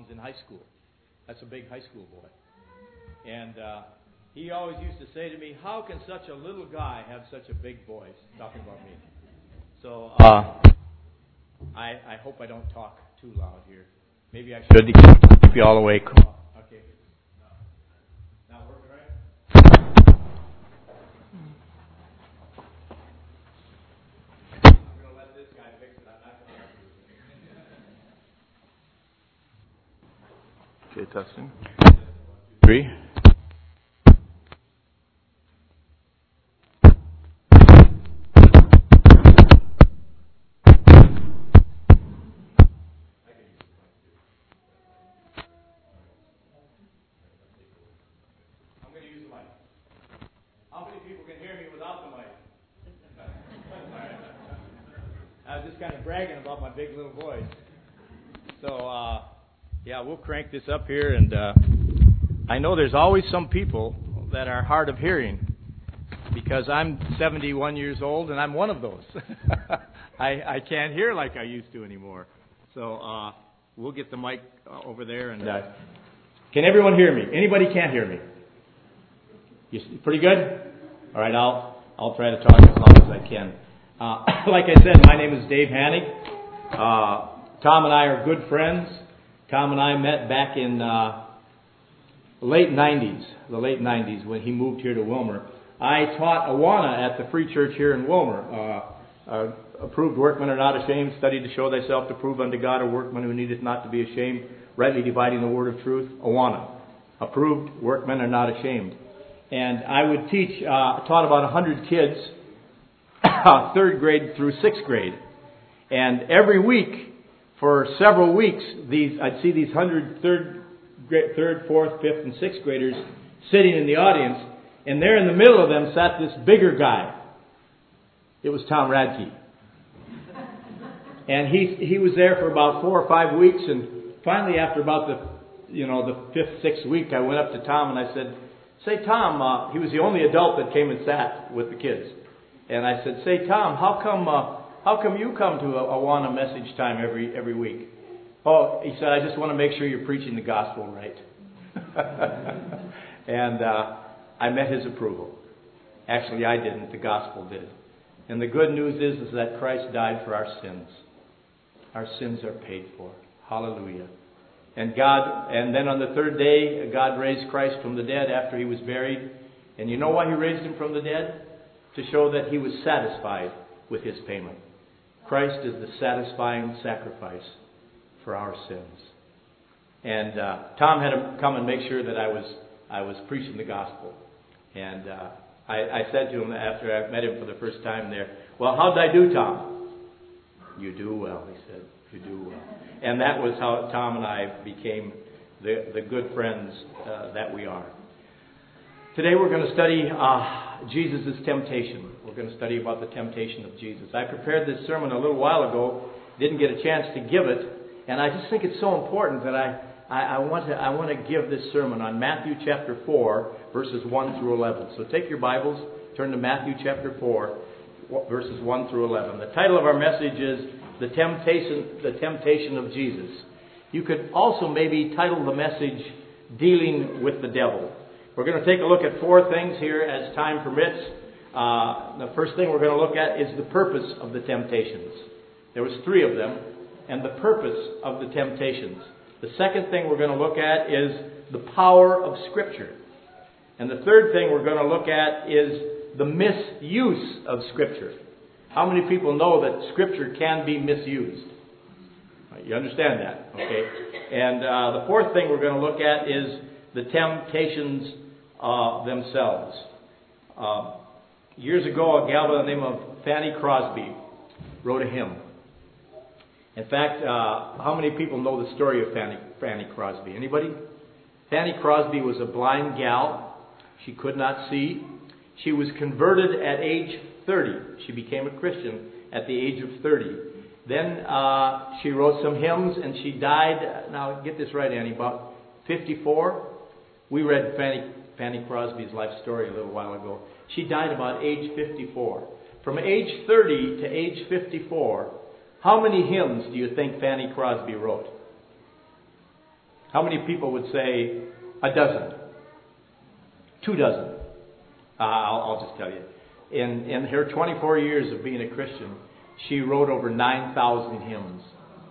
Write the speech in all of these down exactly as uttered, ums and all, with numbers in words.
mountains in high school. That's a big high school boy. And uh, he always used to say to me, how can such a little guy have such a big voice? Talking about me. So uh, I, I hope I don't talk too loud here. Maybe I should keep you all awake. Okay. Not working right? I'm going to let this guy fix it. I'm not going to. Okay, testing. Three. How many people can hear me without the mic? I was just kind of bragging about my big little voice. So, uh, yeah, we'll crank this up here. And uh, I know there's always some people that are hard of hearing because I'm seventy-one years old and I'm one of those. I, I can't hear like I used to anymore. So uh, we'll get the mic uh, over there. And uh, can everyone hear me? Anybody can't hear me? You pretty good? All right, I'll I'll try to talk as long as I can. Uh, like I said, my name is Dave Hannig. Uh, Tom and I are good friends. Tom and I met back in uh, late nineties, the late nineties, when he moved here to Willmar. I taught Awana at the Free Church here in Willmar. Uh, uh, approved workmen are not ashamed. Study to show thyself to prove unto God a workman who needeth not to be ashamed, rightly dividing the word of truth. Awana. Approved workmen are not ashamed. And I would teach, uh, taught about one hundred kids, third grade through sixth grade. And every week, for several weeks, these I'd see these one hundred third, grade, third, fourth, fifth, and sixth graders sitting in the audience. And there in the middle of them sat this bigger guy. It was Tom Radke. And he he was there for about four or five weeks. And finally, after about the, you know, the fifth, sixth week, I went up to Tom and I said, Say, Tom, uh, he was the only adult that came and sat with the kids. And I said, say, Tom, how come uh, how come you come to a Awana message time every every week? Oh, he said, I just want to make sure you're preaching the gospel right. And uh, I met his approval. Actually, I didn't. The gospel did. And the good news is, is that Christ died for our sins. Our sins are paid for. Hallelujah. And God, and then on the third day, God raised Christ from the dead after he was buried. And you know why he raised him from the dead? To show that he was satisfied with his payment. Christ is the satisfying sacrifice for our sins. And uh, Tom had to come and make sure that I was I was preaching the gospel. And uh, I, I said to him after I met him for the first time there, well, how did I do, Tom? You do well, he said. You do well. And that was how Tom and I became the, the good friends uh, that we are. Today we're going to study uh, Jesus' temptation. We're going to study about the temptation of Jesus. I prepared this sermon a little while ago, didn't get a chance to give it, and I just think it's so important that I, I, I want to I want to give this sermon on Matthew chapter four, verses one through eleven. So take your Bibles, turn to Matthew chapter four, verses one through eleven. The title of our message is The Temptation, the Temptation of Jesus. You could also maybe title the message, Dealing with the Devil. We're going to take a look at four things here as time permits. Uh, the first thing we're going to look at is the purpose of the temptations. There was three of them, and the purpose of the temptations. The second thing we're going to look at is the power of Scripture. And the third thing we're going to look at is the misuse of Scripture. How many people know that Scripture can be misused? You understand that, okay? And uh, the fourth thing we're going to look at is the temptations uh, themselves. Uh, years ago, a gal by the name of Fanny Crosby wrote a hymn. In fact, uh, how many people know the story of Fanny, Fanny Crosby? Anybody? Fanny Crosby was a blind gal. She could not see. She was converted at age thirty. She became a Christian at the age of thirty. Then uh, she wrote some hymns and she died, now get this right, Annie, about fifty-four. We read Fanny, Fanny Crosby's life story a little while ago. She died about age fifty-four. From age thirty to age fifty-four, how many hymns do you think Fanny Crosby wrote? How many people would say a dozen? Two dozen? Uh, I'll, I'll just tell you. In, in her twenty-four years of being a Christian, she wrote over nine thousand hymns.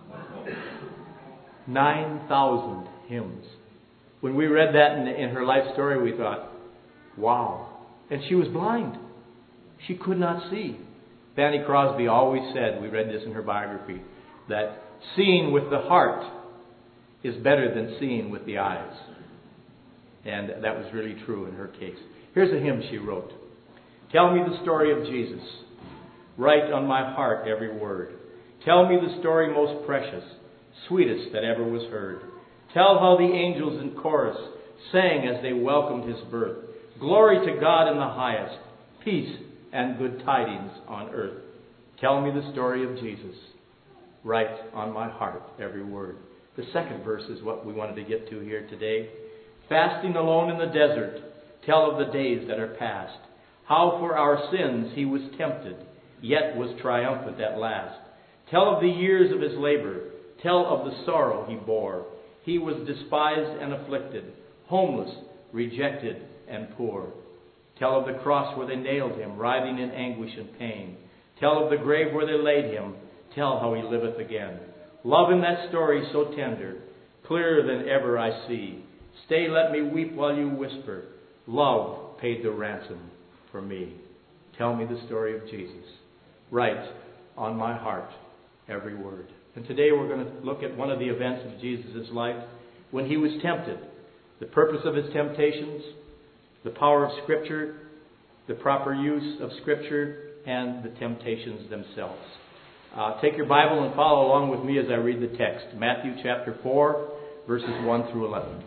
nine thousand hymns. When we read that in, in her life story, we thought, wow. And she was blind. She could not see. Fanny Crosby always said, we read this in her biography, that seeing with the heart is better than seeing with the eyes. And that was really true in her case. Here's a hymn she wrote. Tell me the story of Jesus. Write on my heart every word. Tell me the story most precious, sweetest that ever was heard. Tell how the angels in chorus sang as they welcomed his birth. Glory to God in the highest, peace and good tidings on earth. Tell me the story of Jesus. Write on my heart every word. The second verse is what we wanted to get to here today. Fasting alone in the desert, tell of the days that are past. How for our sins he was tempted, yet was triumphant at last. Tell of the years of his labor. Tell of the sorrow he bore. He was despised and afflicted, homeless, rejected, and poor. Tell of the cross where they nailed him, writhing in anguish and pain. Tell of the grave where they laid him. Tell how he liveth again. Love in that story so tender, clearer than ever I see. Stay, let me weep while you whisper. Love paid the ransom for me. Tell me the story of Jesus. Write on my heart every word. And today we're going to look at one of the events of Jesus' life when he was tempted. The purpose of his temptations, the power of Scripture, the proper use of Scripture, and the temptations themselves. Uh, take your Bible and follow along with me as I read the text. Matthew chapter four, verses one through eleven.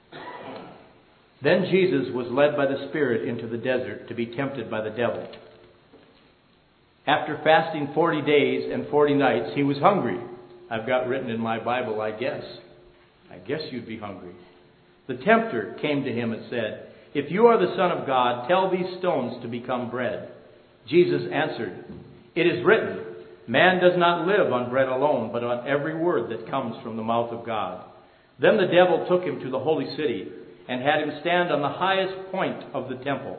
Then Jesus was led by the Spirit into the desert to be tempted by the devil. After fasting forty days and forty nights, he was hungry. I've got written in my Bible, I guess. I guess you'd be hungry. The tempter came to him and said, If you are the Son of God, tell these stones to become bread. Jesus answered, It is written, Man does not live on bread alone, but on every word that comes from the mouth of God. Then the devil took him to the holy city and had him stand on the highest point of the temple.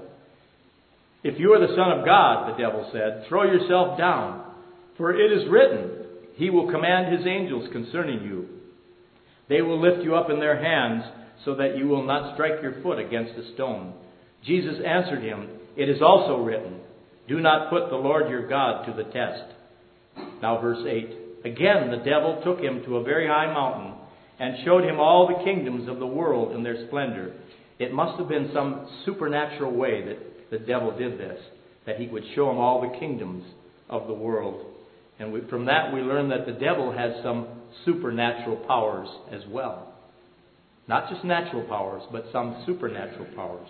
If you are the Son of God, the devil said, throw yourself down, for it is written, He will command His angels concerning you. They will lift you up in their hands so that you will not strike your foot against a stone. Jesus answered him, It is also written, Do not put the Lord your God to the test. Now verse eight. Again the devil took him to a very high mountain and showed him all the kingdoms of the world in their splendor. It must have been some supernatural way that the devil did this, that he would show him all the kingdoms of the world. And we, from that we learn that the devil has some supernatural powers as well. Not just natural powers, but some supernatural powers.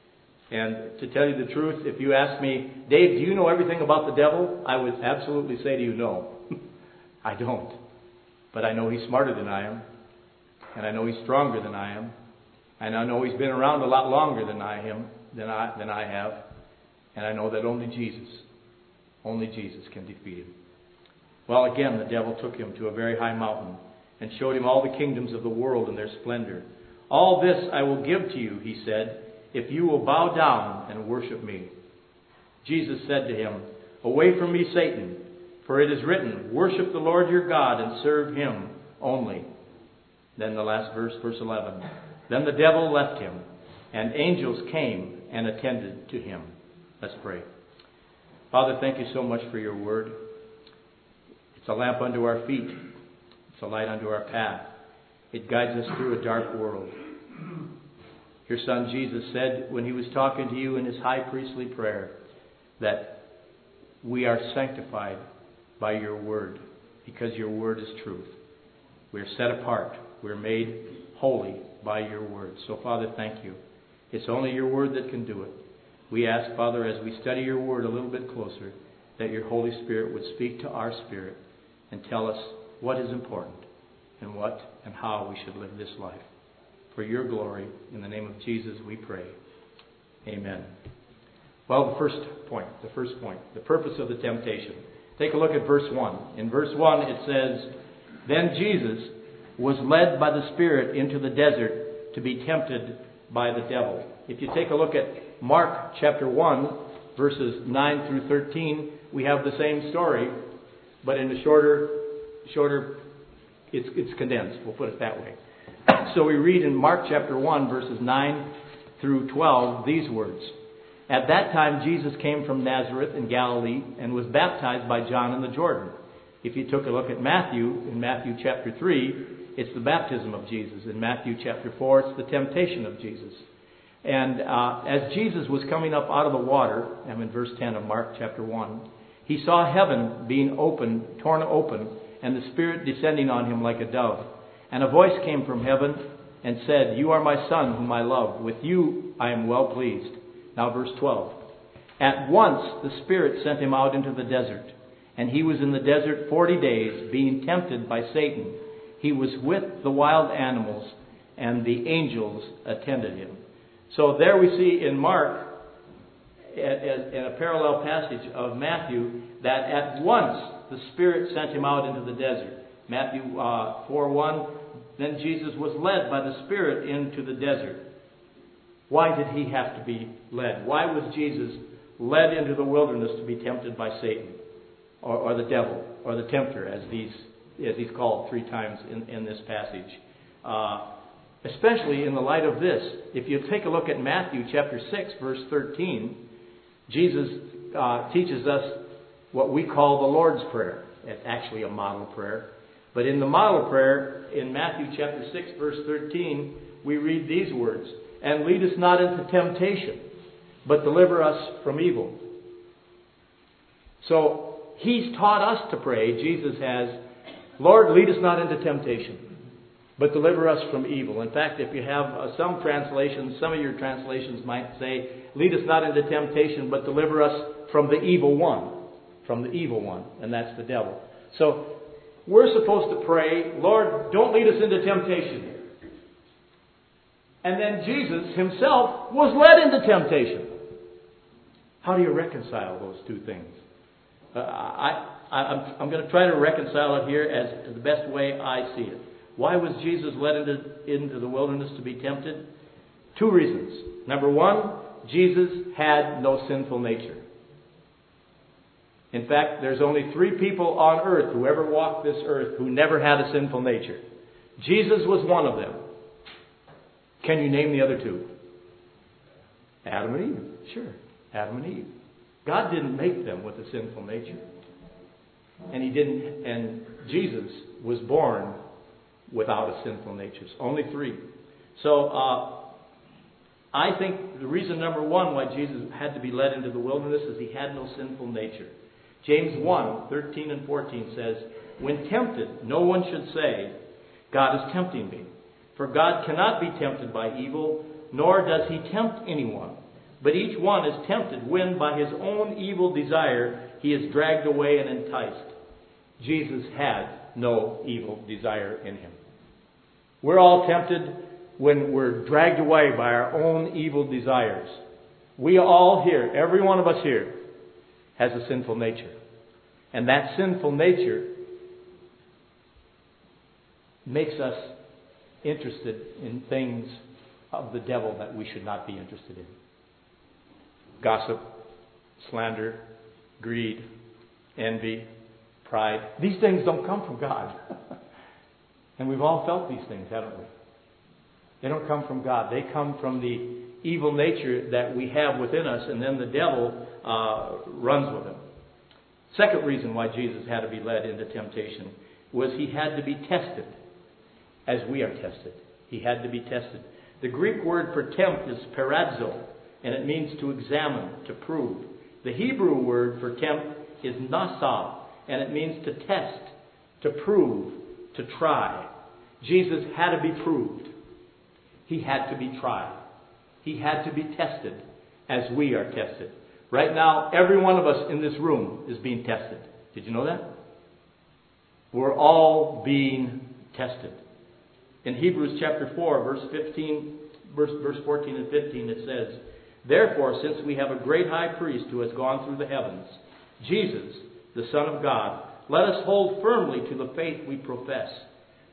And to tell you the truth, if you ask me, Dave, do you know everything about the devil? I would absolutely say to you, no. I don't. But I know he's smarter than I am. And I know he's stronger than I am. And I know he's been around a lot longer than I am, than I than I have. And I know that only Jesus, only Jesus can defeat him. Well, again, the devil took him to a very high mountain and showed him all the kingdoms of the world in their splendor. All this I will give to you, he said, if you will bow down and worship me. Jesus said to him, Away from me, Satan, for it is written, Worship the Lord your God and serve him only. Then the last verse, verse eleven. Then the devil left him, and angels came and attended to him. Let's pray. Father, thank you so much for your word. It's a lamp unto our feet. It's a light unto our path. It guides us through a dark world. Your Son Jesus said when he was talking to you in his high priestly prayer that we are sanctified by your word because your word is truth. We are set apart. We are made holy by your word. So, Father, thank you. It's only your word that can do it. We ask, Father, as we study your word a little bit closer, that your Holy Spirit would speak to our spirit and tell us what is important and what and how we should live this life. For your glory, in the name of Jesus, we pray. Amen. Well, the first point, the first point, the purpose of the temptation. Take a look at verse one. In verse one, it says, Then Jesus, was led by the Spirit into the desert to be tempted by the devil. If you take a look at Mark chapter one, verses nine through thirteen, we have the same story, but in a shorter, shorter, it's, it's condensed, we'll put it that way. So we read in Mark chapter one, verses nine through twelve, these words. At that time Jesus came from Nazareth in Galilee and was baptized by John in the Jordan. If you took a look at Matthew, in Matthew chapter three, it's the baptism of Jesus. In Matthew chapter four, it's the temptation of Jesus. And uh, as Jesus was coming up out of the water, I'm in verse ten of Mark chapter one, he saw heaven being opened, torn open, and the Spirit descending on him like a dove. And a voice came from heaven and said, "You are my Son, whom I love. With you I am well pleased." Now verse twelve. At once the Spirit sent him out into the desert. And he was in the desert forty days, being tempted by Satan. He was with the wild animals, and the angels attended him. So there we see in Mark, in a parallel passage of Matthew, that at once the Spirit sent him out into the desert. Matthew uh, four one, then Jesus was led by the Spirit into the desert. Why did he have to be led? Why was Jesus led into the wilderness to be tempted by Satan, or, or the devil, or the tempter, as these as he's called three times in, in this passage? Uh, especially in the light of this, if you take a look at Matthew chapter six, verse thirteen, Jesus uh, teaches us what we call the Lord's Prayer. It's actually a model prayer. But in the model prayer, in Matthew chapter six, verse thirteen, we read these words, "And lead us not into temptation, but deliver us from evil." So he's taught us to pray, Jesus has, "Lord, lead us not into temptation, but deliver us from evil." In fact, if you have uh, some translations, some of your translations might say, "Lead us not into temptation, but deliver us from the evil one." From the evil one, and that's the devil. So we're supposed to pray, "Lord, don't lead us into temptation." And then Jesus himself was led into temptation. How do you reconcile those two things? Uh, I, I, I'm, I'm going to try to reconcile it here as, as the best way I see it. Why was Jesus led into, into the wilderness to be tempted? Two reasons. Number one, Jesus had no sinful nature. In fact, there's only three people on earth who ever walked this earth who never had a sinful nature. Jesus was one of them. Can you name the other two? Adam and Eve. Sure, Adam and Eve. God didn't make them with a sinful nature. And he didn't, and Jesus was born without a sinful nature. Only three. So, uh, I think the reason number one why Jesus had to be led into the wilderness is he had no sinful nature. James one, thirteen and fourteen says, "When tempted, no one should say, 'God is tempting me.' For God cannot be tempted by evil, nor does he tempt anyone. But each one is tempted when by his own evil desire he is dragged away and enticed." Jesus had no evil desire in him. We're all tempted when we're dragged away by our own evil desires. We all here, every one of us here, has a sinful nature. And that sinful nature makes us interested in things of the devil that we should not be interested in. Gossip, slander, greed, envy, pride. These things don't come from God. And we've all felt these things, haven't we? They don't come from God. They come from the evil nature that we have within us, and then the devil uh, runs with them. Second reason why Jesus had to be led into temptation was he had to be tested as we are tested. He had to be tested. The Greek word for tempt is perazzo, and it means to examine, to prove. The Hebrew word for tempt is nasa, and it means to test, to prove, to try. Jesus had to be proved. He had to be tried. He had to be tested as we are tested. Right now, every one of us in this room is being tested. Did you know that? We're all being tested. In Hebrews chapter four, verse fifteen, verse, verse fourteen and fifteen, it says, "Therefore, since we have a great high priest who has gone through the heavens, Jesus, the Son of God, let us hold firmly to the faith we profess.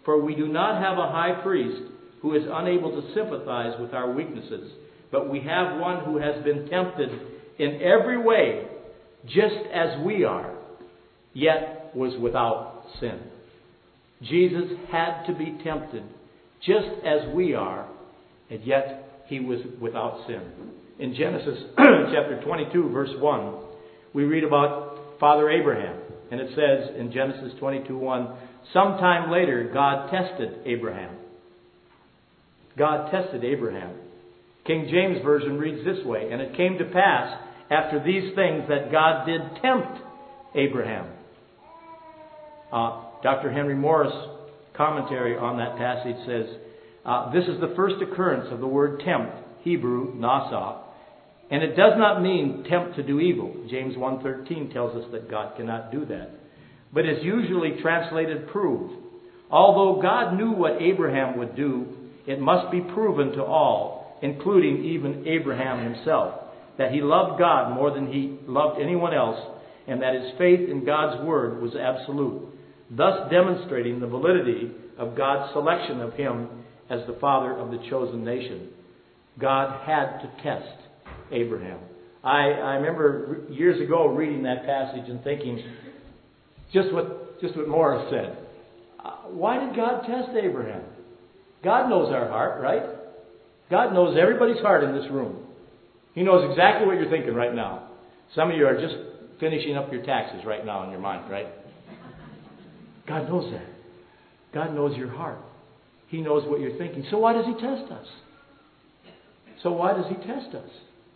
For we do not have a high priest who is unable to sympathize with our weaknesses, but we have one who has been tempted in every way, just as we are, yet was without sin. Jesus had to be tempted just as we are, and yet he was without sin. In Genesis chapter twenty-two, verse one, we read about Father Abraham. And it says in Genesis twenty-two one, sometime later God tested Abraham. God tested Abraham. King James Version reads this way, and it came to pass after these things that God did tempt Abraham. Uh, Doctor Henry Morris' commentary on that passage says, uh, this is the first occurrence of the word tempt, Hebrew, nasa, and it does not mean tempt to do evil. James one thirteen tells us that God cannot do that. But is usually translated prove. Although God knew what Abraham would do, it must be proven to all, including even Abraham himself, that he loved God more than he loved anyone else, and that his faith in God's word was absolute, thus demonstrating the validity of God's selection of him as the father of the chosen nation. God had to test Abraham. I, I remember years ago reading that passage and thinking, just what just what Morris said. Uh, why did God test Abraham? God knows our heart, right? God knows everybody's heart in this room. He knows exactly what you're thinking right now. Some of you are just finishing up your taxes right now in your mind, right? God knows that. God knows your heart. He knows what you're thinking. So why does he test us? So why does he test us?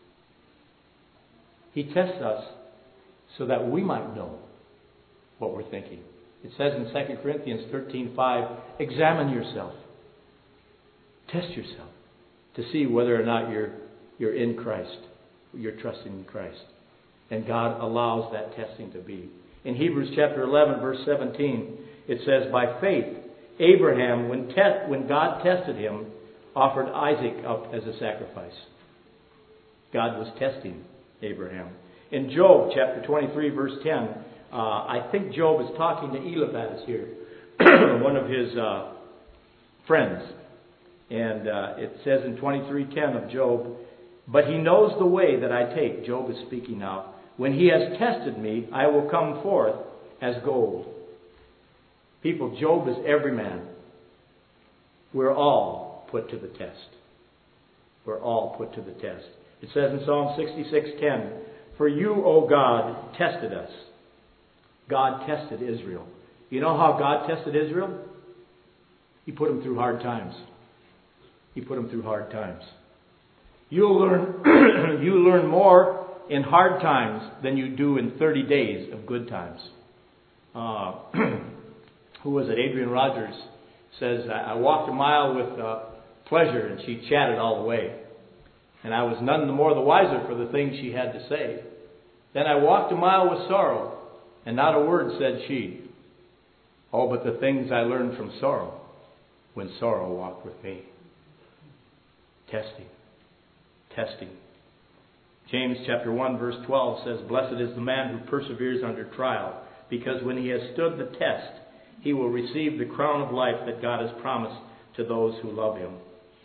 He tests us so that we might know what we're thinking. It says in Second Corinthians thirteen five, examine yourself. Test yourself to see whether or not you're you're in Christ. You're trusting in Christ. And God allows that testing to be. In Hebrews chapter eleven, verse seventeen, it says, by faith, Abraham, when, te- when God tested him, offered Isaac up as a sacrifice. God was testing Abraham. In Job chapter twenty-three, verse ten, uh, I think Job is talking to Eliphaz here, one of his uh, friends. And uh, it says in twenty-three ten of Job, but he knows the way that I take. Job is speaking now. When he has tested me, I will come forth as gold. People, Job is every man. We're all put to the test. We're all put to the test. It says in Psalm sixty-six ten, for you, O God, tested us. God tested Israel. You know how God tested Israel? He put them through hard times. He put them through hard times. You'll learn, you learn more in hard times than you do in thirty days of good times. Uh, who was it? Adrian Rogers says, I walked a mile with uh, pleasure and she chatted all the way. And I was none the more the wiser for the things she had to say. Then I walked a mile with sorrow, and not a word said she. Oh, but the things I learned from sorrow, when sorrow walked with me. Testing. Testing. James chapter one verse twelve says, blessed is the man who perseveres under trial, because when he has stood the test, he will receive the crown of life that God has promised to those who love him.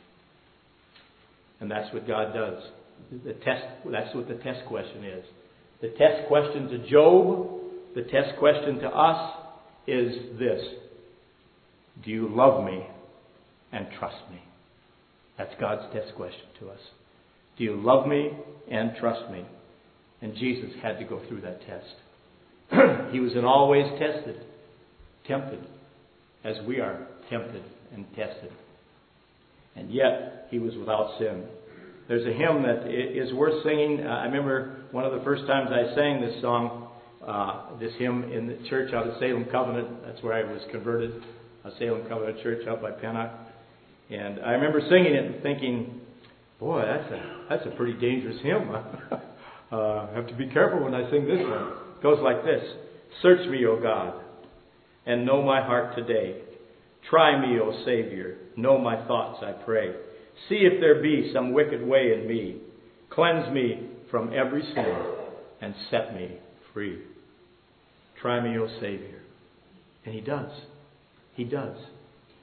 And that's what God does. The test, that's what the test question is. The test question to Job, the test question to us is this. Do you love me and trust me? That's God's test question to us. Do you love me and trust me? And Jesus had to go through that test. He was in all ways tested, tempted, as we are tempted and tested. And yet, he was without sin. There's a hymn that is worth singing. Uh, I remember one of the first times I sang this song, uh, this hymn in the church out of Salem Covenant. That's where I was converted, a Salem Covenant church out by Pennock. And I remember singing it and thinking, boy, that's a that's a pretty dangerous hymn. uh, I have to be careful when I sing this one. It goes like this. Search me, O God, and know my heart today. Try me, O Savior, know my thoughts, I pray. See if there be some wicked way in me. Cleanse me from every sin and set me free. Try me, O Savior. And he does. He does.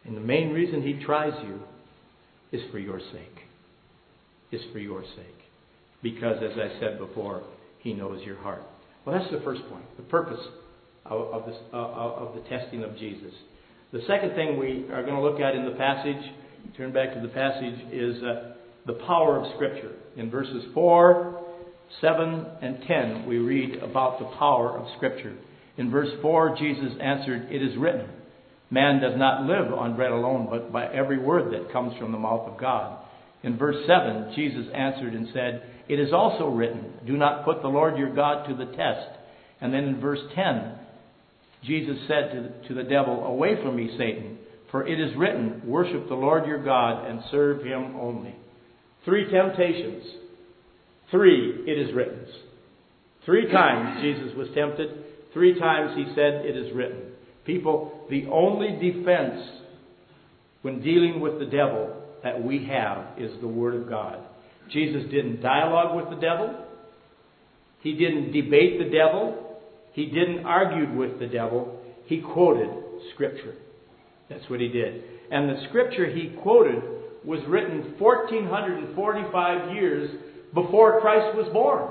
And the main reason he tries you is for your sake. Is for your sake. Because, as I said before, he knows your heart. Well, that's the first point. The purpose of, of, this, uh, of the testing of Jesus. The second thing we are going to look at in the passage, turn back to the passage, is uh, the power of Scripture. In verses four, seven, and ten, we read about the power of Scripture. In verse four, Jesus answered, "It is written, man does not live on bread alone, but by every word that comes from the mouth of God." In verse seven, Jesus answered and said, "It is also written, do not put the Lord your God to the test." And then in verse ten, Jesus said to the, to the devil, "Away from me, Satan, for it is written, worship the Lord your God and serve him only." Three temptations. Three, it is written. Three times Jesus was tempted. Three times he said, it is written. People, the only defense when dealing with the devil that we have is the Word of God. Jesus didn't dialogue with the devil. He didn't debate the devil. He didn't argue with the devil. He quoted Scripture. That's what he did. And the Scripture he quoted was written one thousand four hundred forty-five years before Christ was born.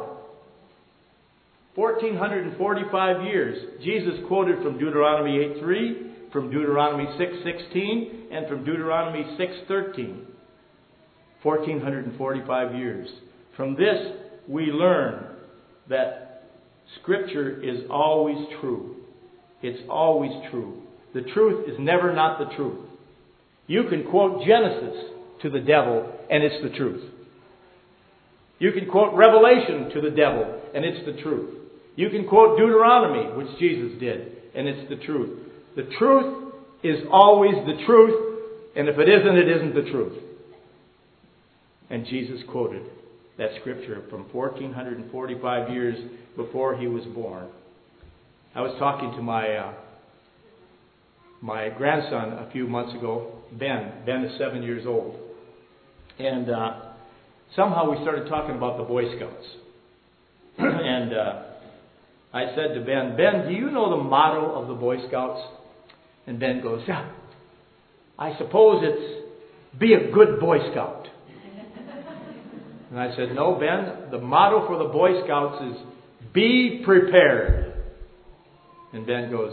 one thousand four hundred forty-five years. Jesus quoted from Deuteronomy eight three, from Deuteronomy six sixteen, and from Deuteronomy six thirteen. one thousand four hundred forty-five years. From this, we learn that Scripture is always true. It's always true. The truth is never not the truth. You can quote Genesis to the devil, and it's the truth. You can quote Revelation to the devil, and it's the truth. You can quote Deuteronomy, which Jesus did, and it's the truth. The truth is always the truth, and if it isn't, it isn't the truth. And Jesus quoted that Scripture from one thousand four hundred forty-five years before he was born. I was talking to my uh, my grandson a few months ago, Ben. Ben is seven years old. And uh, somehow we started talking about the Boy Scouts. and uh, I said to Ben, "Ben, do you know the motto of the Boy Scouts?" And Ben goes, "Yeah, I suppose it's be a good Boy Scout." And I said, "No, Ben, the motto for the Boy Scouts is be prepared." And Ben goes,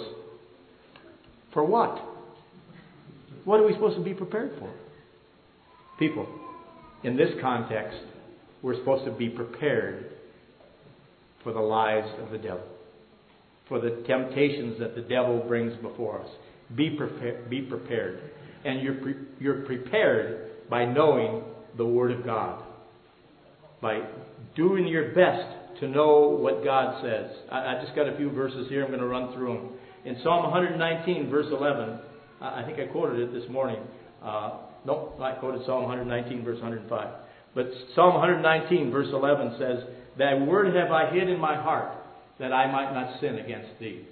"For what? What are we supposed to be prepared for?" People, in this context, we're supposed to be prepared for the lies of the devil, for the temptations that the devil brings before us. Be prepared. Be prepared, and you're pre- you're prepared by knowing the Word of God, by doing your best to know what God says. I, I just got a few verses here. I'm going to run through them. In Psalm one nineteen, verse eleven, I think I quoted it this morning. Uh, no, I quoted Psalm one nineteen, verse one oh five. But Psalm one nineteen, verse eleven says, "Thy word have I hid in my heart, that I might not sin against thee."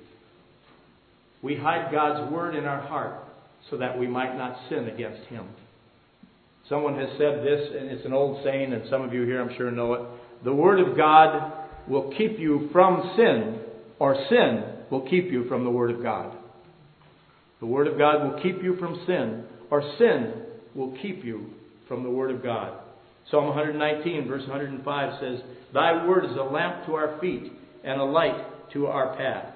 We hide God's word in our heart so that we might not sin against him. Someone has said this, and it's an old saying, and some of you here I'm sure know it. The word of God will keep you from sin, or sin will keep you from the word of God. The word of God will keep you from sin, or sin will keep you from the word of God. Psalm one nineteen, verse one oh five says, "Thy word is a lamp to our feet and a light to our path."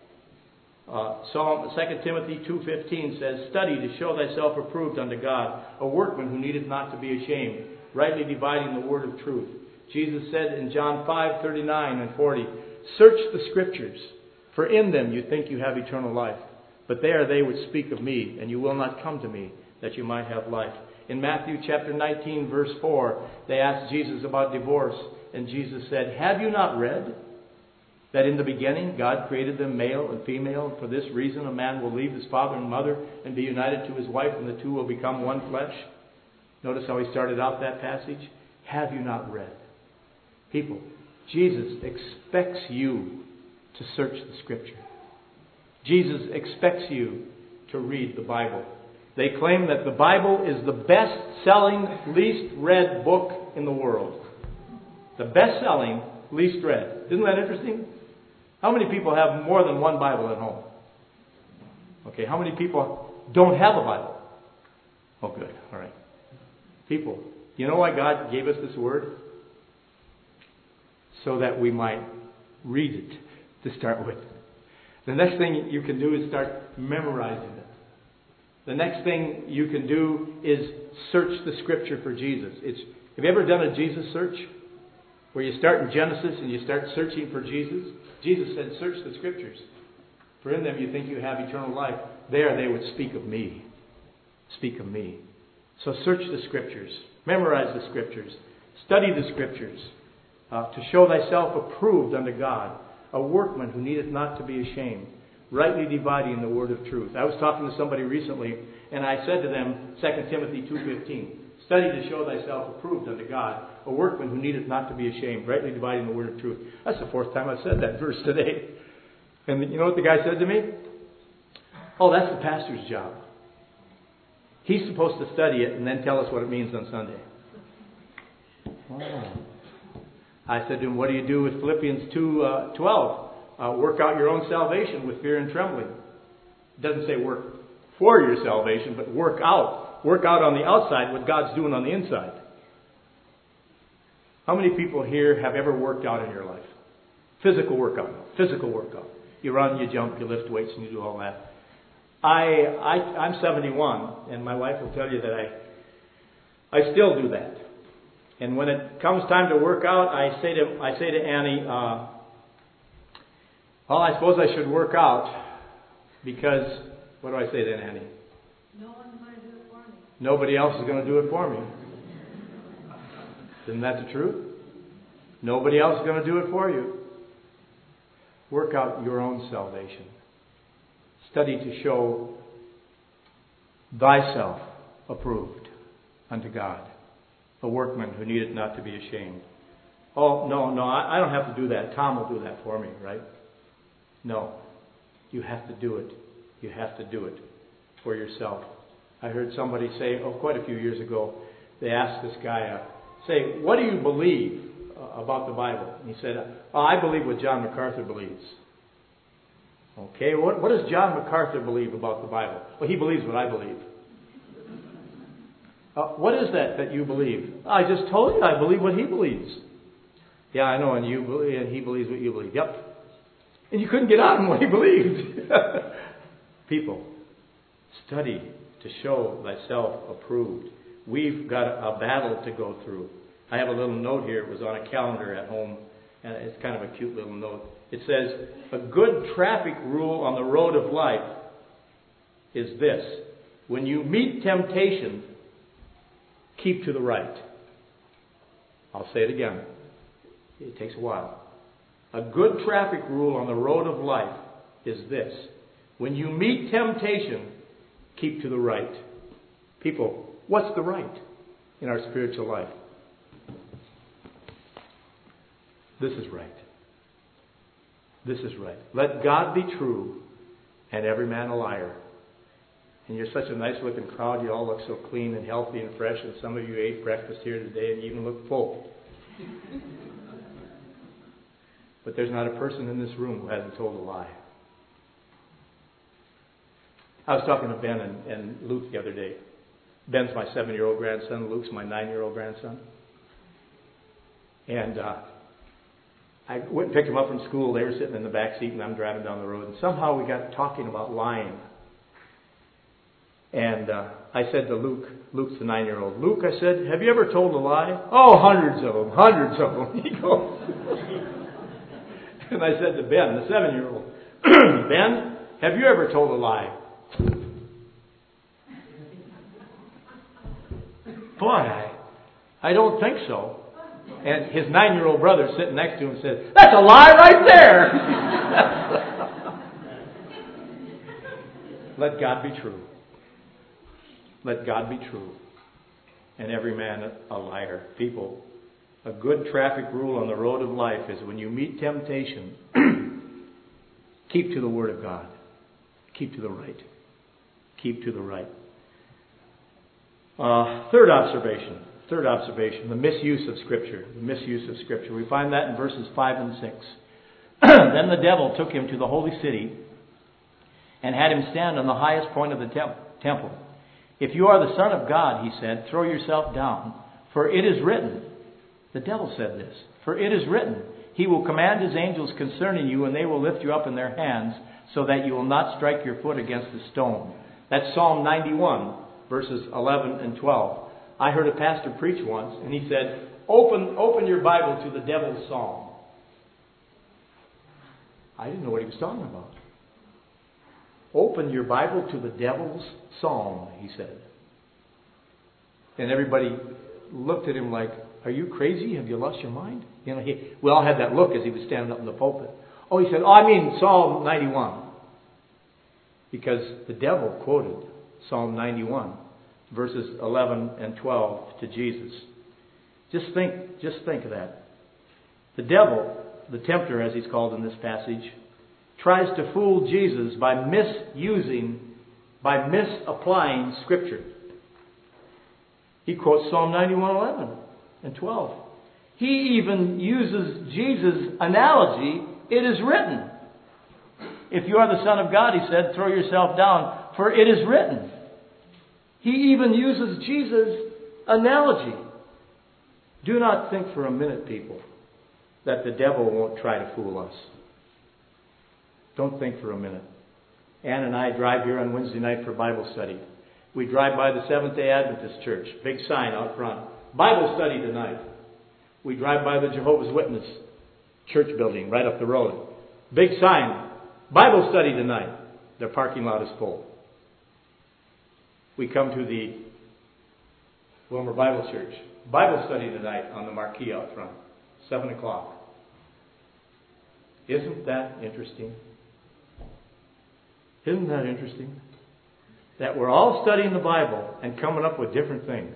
Uh, Psalm Second Timothy two fifteen says, "Study to show thyself approved unto God, a workman who needeth not to be ashamed, rightly dividing the word of truth." Jesus said in John five thirty-nine and forty, "Search the Scriptures, for in them you think you have eternal life. But they are they which speak of me, and you will not come to me, that you might have life." In Matthew chapter nineteen, verse four, they asked Jesus about divorce, and Jesus said, "Have you not read that in the beginning God created them male and female, and for this reason a man will leave his father and mother and be united to his wife, and the two will become one flesh?" Notice how he started out that passage. Have you not read? People, Jesus expects you to search the Scripture. Jesus expects you to read the Bible. They claim that the Bible is the best-selling, least-read book in the world. The best-selling, least-read. Isn't that interesting? How many people have more than one Bible at home? Okay, how many people don't have a Bible? Oh, good. All right. People, you know why God gave us this word? So that we might read it to start with. The next thing you can do is start memorizing it. The next thing you can do is search the Scripture for Jesus. It's, have you ever done a Jesus search? Where you start in Genesis and you start searching for Jesus? Jesus said, search the Scriptures. For in them you think you have eternal life. There they would speak of me. Speak of me. So search the Scriptures. Memorize the Scriptures. Study the Scriptures. Uh, to show thyself approved unto God. A workman who needeth not to be ashamed. Rightly dividing the word of truth. I was talking to somebody recently, and I said to them, Second Timothy two fifteen, study to show thyself approved unto God, a workman who needeth not to be ashamed, rightly dividing the word of truth. That's the fourth time I've said that verse today. And you know what the guy said to me? Oh, that's the pastor's job. He's supposed to study it and then tell us what it means on Sunday. Oh. I said to him, what do you do with Philippians two twelve? Uh, work out your own salvation with fear and trembling. It doesn't say work for your salvation, but work out. Work out on the outside what God's doing on the inside. How many people here have ever worked out in your life? Physical workout. Physical workout. You run, you jump, you lift weights, and you do all that. I, I, I'm seventy-one, and my wife will tell you that I, I still do that. And when it comes time to work out, I say to, I say to Annie, uh, well, I suppose I should work out because, what do I say then, Annie? No one's going to do it for me. Nobody else is going to do it for me. Isn't that the truth? Nobody else is going to do it for you. Work out your own salvation. Study to show thyself approved unto God. A workman who needeth not to be ashamed. Oh, no, no, I, I don't have to do that. Tom will do that for me, right? No. You have to do it. You have to do it for yourself. I heard somebody say, oh, quite a few years ago, they asked this guy, uh, say, what do you believe uh, about the Bible? And he said, oh, I believe what John MacArthur believes. Okay, what, what does John MacArthur believe about the Bible? Well, he believes what I believe. Uh, what is that that you believe? I just told you I believe what he believes. Yeah, I know, and you believe, and he believes what you believe. Yep. And you couldn't get out on what he believed. People, study to show thyself approved. We've got a battle to go through. I have a little note here. It was on a calendar at home, and it's kind of a cute little note. It says, a good traffic rule on the road of life is this. When you meet temptation, keep to the right. I'll say it again. It takes a while. A good traffic rule on the road of life is this. When you meet temptation, keep to the right. People, what's the right in our spiritual life? This is right. This is right. Let God be true and every man a liar. And you're such a nice looking crowd. You all look so clean and healthy and fresh. And some of you ate breakfast here today and even look full. But there's not a person in this room who hasn't told a lie. I was talking to Ben and, and Luke the other day. Ben's my seven-year-old grandson. Luke's my nine-year-old grandson. And uh, I went and picked them up from school. They were sitting in the back seat and I'm driving down the road. And somehow we got talking about lying. And uh, I said to Luke, Luke's the nine-year-old, Luke, I said, have you ever told a lie? Oh, hundreds of them, hundreds of them. He goes. And I said to Ben, the seven-year-old, Ben, have you ever told a lie? Boy, I, I don't think so. And his nine-year-old brother sitting next to him said, that's a lie right there. Let God be true. Let God be true. And every man a liar. People, a good traffic rule on the road of life is when you meet temptation, keep to the Word of God. Keep to the right. Keep to the right. Uh, third observation. Third observation. The misuse of Scripture. The misuse of Scripture. We find that in verses five and six. Then the devil took him to the holy city and had him stand on the highest point of the te- temple If you are the Son of God, he said, throw yourself down, for it is written. The devil said this. For it is written, he will command his angels concerning you, and they will lift you up in their hands, so that you will not strike your foot against a stone. That's Psalm ninety-one, verses eleven and twelve. I heard a pastor preach once, and he said, open, open your Bible to the devil's psalm. I didn't know what he was talking about. Open your Bible to the devil's psalm, he said. And everybody looked at him like, are you crazy? Have you lost your mind? You know, he, we all had that look as he was standing up in the pulpit. Oh, he said, oh, I mean Psalm ninety-one. Because the devil quoted Psalm ninety-one, verses eleven and twelve to Jesus. Just think, just think of that. The devil, the tempter as he's called in this passage, tries to fool Jesus by misusing, by misapplying Scripture. He quotes Psalm ninety-one, eleven and twelve. He even uses Jesus' analogy, it is written. If you are the Son of God, he said, throw yourself down, for it is written. He even uses Jesus' analogy. Do not think for a minute, people, that the devil won't try to fool us. Don't think for a minute. Ann and I drive here on Wednesday night for Bible study. We drive by the Seventh-day Adventist Church. Big sign out front. Bible study tonight. We drive by the Jehovah's Witness church building right up the road. Big sign. Bible study tonight. Their parking lot is full. We come to the Wilmer Bible Church. Bible study tonight on the marquee out front. Seven o'clock. Isn't that interesting? Isn't that interesting? That we're all studying the Bible and coming up with different things.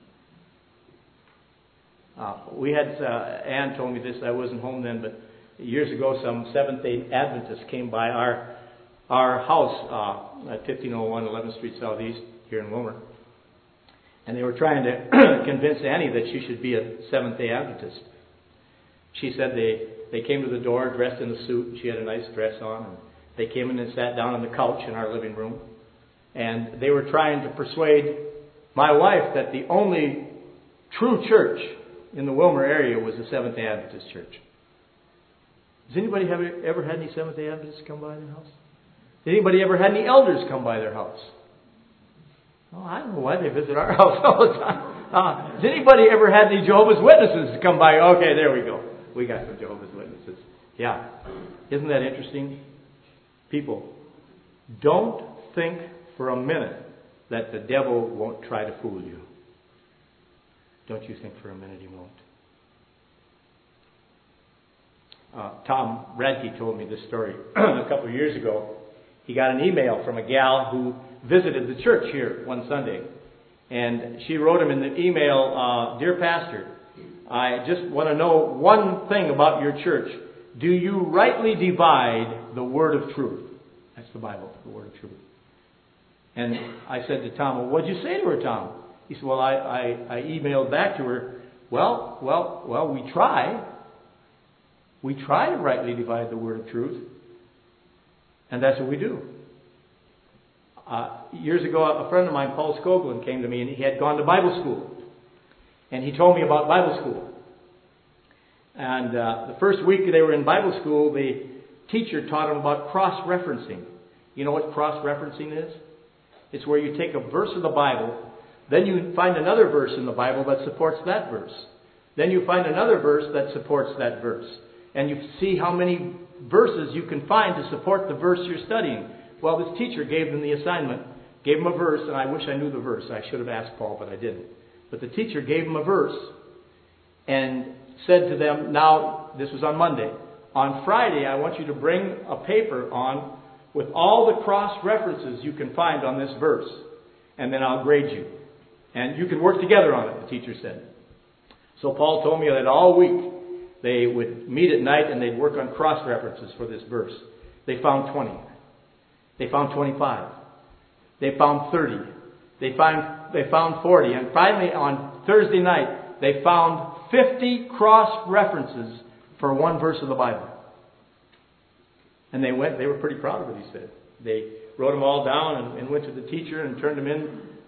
Uh, we had, uh, Ann told me this, I wasn't home then, but years ago some Seventh-day Adventists came by our our house uh, at fifteen oh one eleventh Street Southeast here in Wilmer. And they were trying to convince Annie that she should be a Seventh-day Adventist. She said they, they came to the door dressed in a suit, and she had a nice dress on, and they came in and sat down on the couch in our living room. And they were trying to persuade my wife that the only true church in the Wilmer area was the Seventh-day Adventist church. Has anybody ever, ever had any Seventh-day Adventists come by their house? Has anybody ever had any elders come by their house? Oh, I don't know why they visit our house all the time. Uh, has anybody ever had any Jehovah's Witnesses come by? Okay, there we go. We got some Jehovah's Witnesses. Yeah. Isn't that interesting? People, don't think for a minute that the devil won't try to fool you. Don't you think for a minute he won't. Uh, Tom Radke told me this story a couple of years ago. He got an email from a gal who visited the church here one Sunday. And she wrote him in the email, uh, Dear Pastor, I just want to know one thing about your church. Do you rightly divide the word of truth? That's the Bible, the word of truth. And I said to Tom, well, what'd you say to her, Tom? He said, well, I, I, I emailed back to her, well, well, well, we try. We try to rightly divide the word of truth. And that's what we do. Uh, years ago, a friend of mine, Paul Skoglund, came to me, and he had gone to Bible school. And he told me about Bible school. And uh, the first week they were in Bible school, the teacher taught them about cross-referencing. You know what cross-referencing is? It's where you take a verse of the Bible, then you find another verse in the Bible that supports that verse. Then you find another verse that supports that verse. And you see how many verses you can find to support the verse you're studying. Well, this teacher gave them the assignment, gave them a verse, and I wish I knew the verse. I should have asked Paul, but I didn't. But the teacher gave them a verse and said to them, now, this was on Monday, on Friday I want you to bring a paper on with all the cross-references you can find on this verse, and then I'll grade you. And you can work together on it, the teacher said. So Paul told me that all week they would meet at night and they'd work on cross-references for this verse. They found twenty. They found twenty-five. They found thirty. They found, they found forty. And finally, on Thursday night, they found fifty cross-references for one verse of the Bible. And they went, they were pretty proud of it, he said. They wrote them all down and, and went to the teacher and turned them in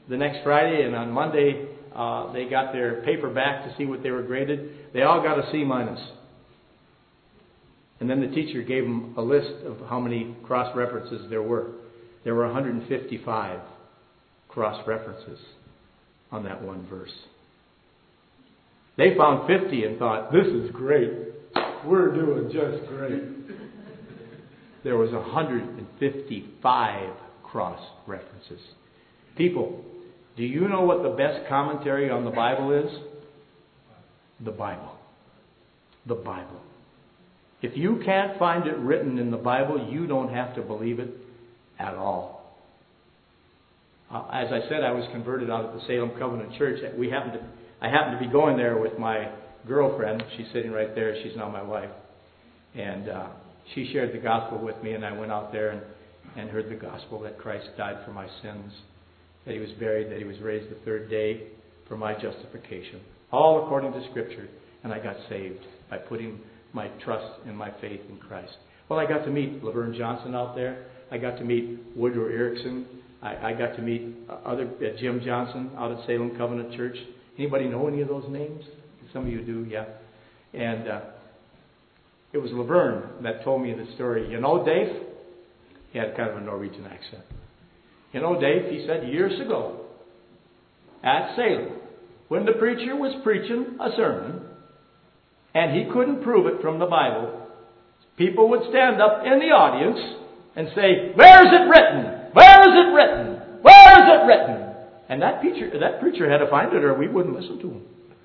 the next Friday, and on Monday uh, they got their paper back to see what they were graded. They all got a C minus. And then the teacher gave them a list of how many cross-references there were. There were one hundred fifty-five cross-references on that one verse. They found fifty and thought, this is great. We're doing just great. There was one hundred fifty-five cross-references. People, do you know what the best commentary on the Bible is? The Bible. The Bible. If you can't find it written in the Bible, you don't have to believe it at all. Uh, as I said, I was converted out of the Salem Covenant Church. We happened to, I happened to be going there with my girlfriend. She's sitting right there. She's now my wife. And uh, she shared the gospel with me, and I went out there and, and heard the gospel that Christ died for my sins, that He was buried, that He was raised the third day for my justification. All according to Scripture. And I got saved by putting my trust and my faith in Christ. Well, I got to meet Laverne Johnson out there. I got to meet Woodrow Erickson. I, I got to meet other uh, Jim Johnson out at Salem Covenant Church. Anybody know any of those names? Some of you do, yeah. And uh, it was Laverne that told me the story. You know, Dave? He had kind of a Norwegian accent. You know, Dave, he said years ago at Salem, when the preacher was preaching a sermon, and he couldn't prove it from the Bible, people would stand up in the audience and say, where is it written? Where is it written? Where is it written? And that preacher, that preacher had to find it, or we wouldn't listen to him.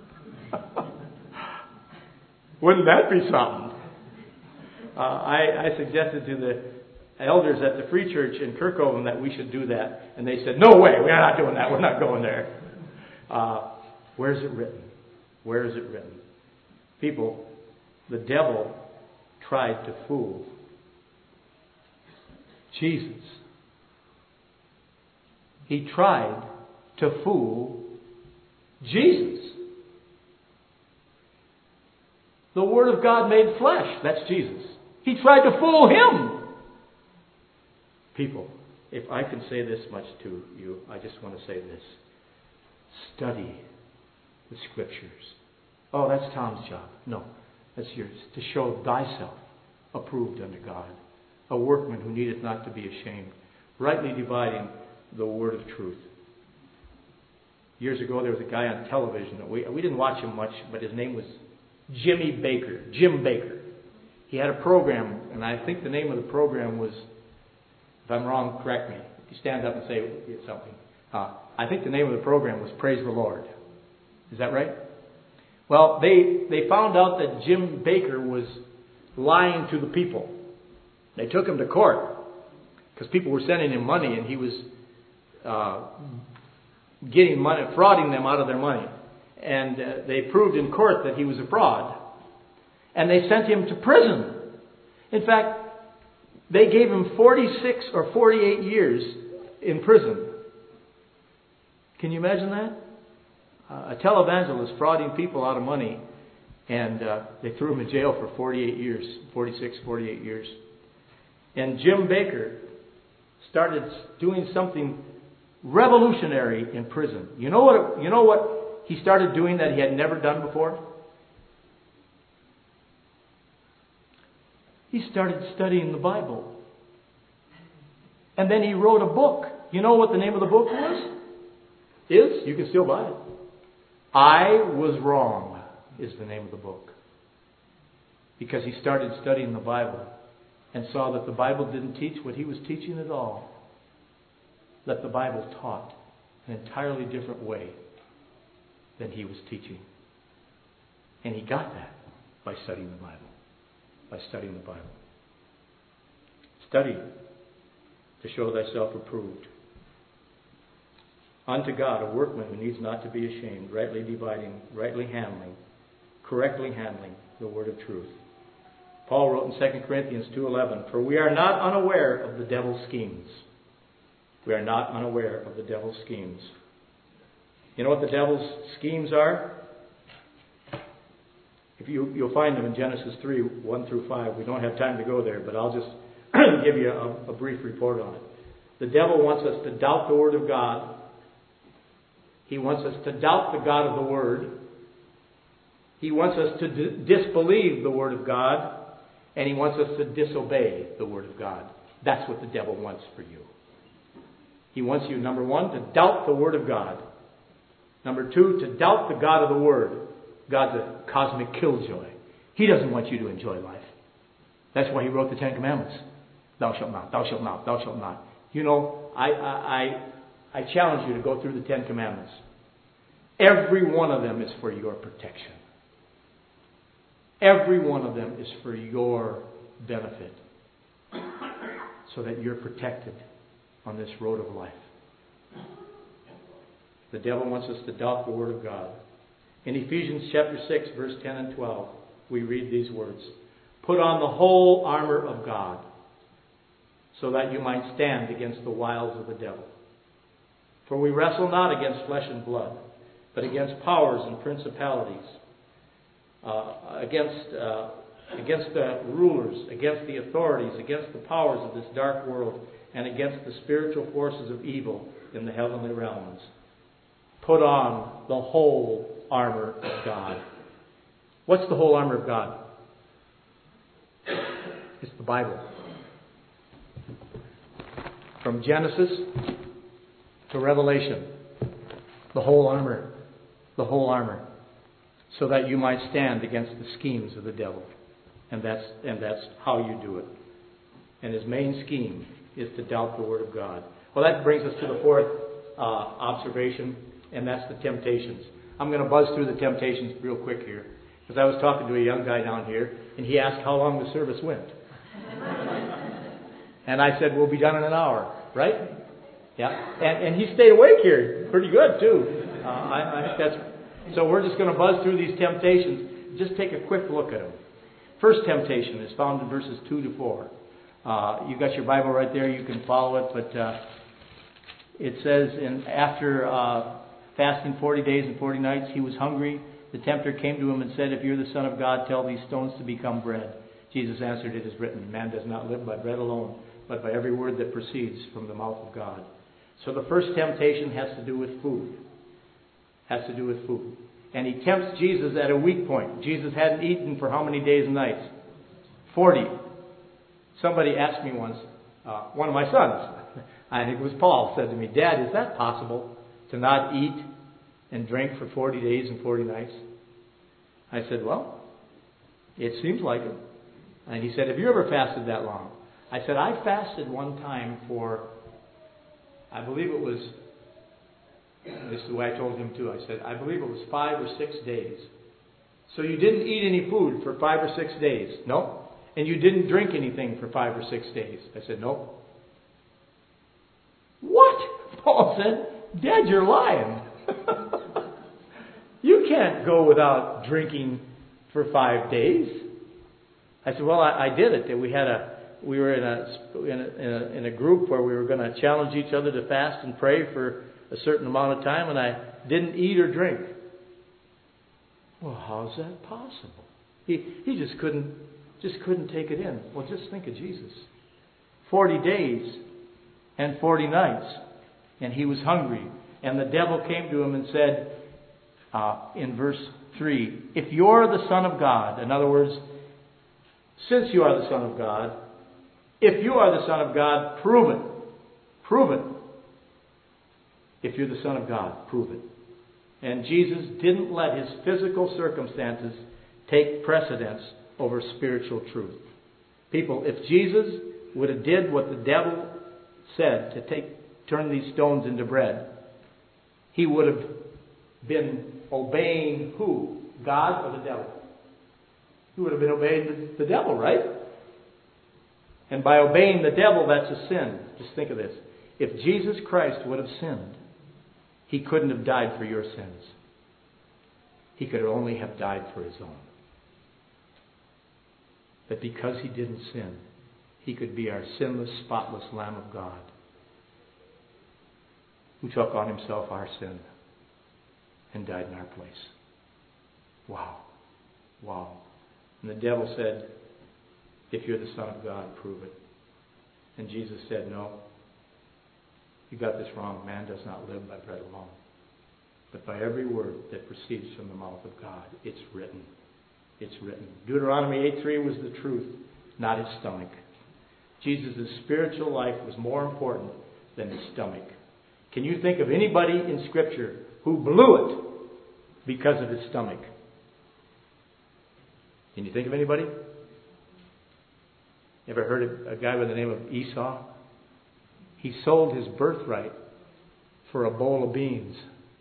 Wouldn't that be something? Uh, I, I suggested to the elders at the Free Church in Kirkhoven that we should do that. And they said, no way, we're not doing that. We're not going there. Uh, where is it written? Where is it written? People, the devil tried to fool Jesus. He tried to fool Jesus. The Word of God made flesh. That's Jesus. He tried to fool Him. People, if I can say this much to you, I just want to say this. Study the Scriptures. Oh, that's Tom's job. No, that's yours. To show thyself approved unto God. A workman who needeth not to be ashamed. Rightly dividing the word of truth. Years ago there was a guy on television. That we, we didn't watch him much, but his name was Jimmy Baker. Jim Baker. He had a program, and I think the name of the program was, if I'm wrong, correct me. If you stand up and say something. Uh, I think the name of the program was Praise the Lord. Is that right? Well, they, they found out that Jim Baker was lying to the people. They took him to court because people were sending him money and he was uh, getting money, frauding them out of their money. And uh, they proved in court that he was a fraud. And they sent him to prison. In fact, they gave him forty-six or forty-eight years in prison. Can you imagine that? Uh, a televangelist frauding people out of money, and uh, they threw him in jail for forty-eight years, forty-six, forty-eight years. And Jim Baker started doing something revolutionary in prison. You know what? You know what he started doing that he had never done before? He started studying the Bible. And then he wrote a book. You know what the name of the book was? Is? You can still buy it. I Was Wrong is the name of the book. Because he started studying the Bible and saw that the Bible didn't teach what he was teaching at all. That the Bible taught an entirely different way than he was teaching. And he got that by studying the Bible. By studying the Bible. Study to show thyself approved. Unto God, a workman who needs not to be ashamed, rightly dividing, rightly handling, correctly handling the word of truth. Paul wrote in Second Corinthians two eleven, for we are not unaware of the devil's schemes. We are not unaware of the devil's schemes. You know what the devil's schemes are? If you, you'll find them in Genesis three, one through five. We don't have time to go there, but I'll just give you a, a brief report on it. The devil wants us to doubt the Word of God He wants us to doubt the God of the Word. He wants us to d- disbelieve the Word of God. And he wants us to disobey the Word of God. That's what the devil wants for you. He wants you, number one, to doubt the Word of God. Number two, to doubt the God of the Word. God's a cosmic killjoy. He doesn't want you to enjoy life. That's why he wrote the Ten Commandments. Thou shalt not, thou shalt not, thou shalt not. You know, I, I, I, I challenge you to go through the Ten Commandments. Every one of them is for your protection. Every one of them is for your benefit. So that you're protected on this road of life. The devil wants us to doubt the Word of God. In Ephesians chapter six, verse ten and twelve, we read these words. Put on the whole armor of God, so that you might stand against the wiles of the devil. For we wrestle not against flesh and blood, but against powers and principalities, uh, against uh, against the rulers, against the authorities, against the powers of this dark world, and against the spiritual forces of evil in the heavenly realms. Put on the whole armor of God. What's the whole armor of God? It's the Bible. From Genesis to Revelation. The whole armor. The whole armor. So that you might stand against the schemes of the devil. And that's and that's how you do it. And his main scheme is to doubt the Word of God. Well, that brings us to the fourth uh, observation, and that's the temptations. I'm going to buzz through the temptations real quick here, because I was talking to a young guy down here, and he asked how long the service went. And I said, we'll be done in an hour, right? Yeah. And and he stayed awake here pretty good, too. Uh, I, I think that's so we're just going to buzz through these temptations. Just take a quick look at them. First temptation is found in verses two to four. Uh, you got your Bible right there. You can follow it. But uh, it says, in after uh, fasting forty days and forty nights, he was hungry. The tempter came to him and said, if you're the Son of God, tell these stones to become bread. Jesus answered, it is written, man does not live by bread alone, but by every word that proceeds from the mouth of God. So the first temptation has to do with food. Has to do with food. And he tempts Jesus at a weak point. Jesus hadn't eaten for how many days and nights? Forty. Somebody asked me once, uh, one of my sons, I think it was Paul, said to me, Dad, is that possible to not eat and drink for forty days and forty nights? I said, well, it seems like it. And he said, have you ever fasted that long? I said, I fasted one time for, I believe it was, this is the way I told him too. I said, I believe it was five or six days. So you didn't eat any food for five or six days? No. And you didn't drink anything for five or six days? I said, no. What? Paul said, Dad, you're lying. You can't go without drinking for five days. I said, well, I, I did it. That we had a, we were in a, in a in a in a group where we were going to challenge each other to fast and pray for a certain amount of time, and I didn't eat or drink. Well, how's that possible? He he just couldn't just couldn't take it in. Well, just think of Jesus. Forty days and forty nights, and he was hungry, and the devil came to him and said, uh, in verse three, if you're the Son of God, in other words, since you are the Son of God, if you are the Son of God, prove it. Prove it. If you're the Son of God, prove it. And Jesus didn't let his physical circumstances take precedence over spiritual truth. People, if Jesus would have did what the devil said to take turn these stones into bread, he would have been obeying who? God or the devil? He would have been obeying the, the devil, right? And by obeying the devil, that's a sin. Just think of this. If Jesus Christ would have sinned, he couldn't have died for your sins. He could only have died for his own. But because he didn't sin, he could be our sinless, spotless Lamb of God, who took on himself our sin and died in our place. Wow. Wow. And the devil said, if you're the Son of God, prove it. And Jesus said, no. You got this wrong. Man does not live by bread alone. but by every word that proceeds from the mouth of God. It's written. It's written. Deuteronomy eight three was the truth, not his stomach. Jesus' spiritual life was more important than his stomach. Can you think of anybody in Scripture who blew it because of his stomach? Can you think of anybody? Ever heard of a guy by the name of Esau? He sold his birthright for a bowl of beans.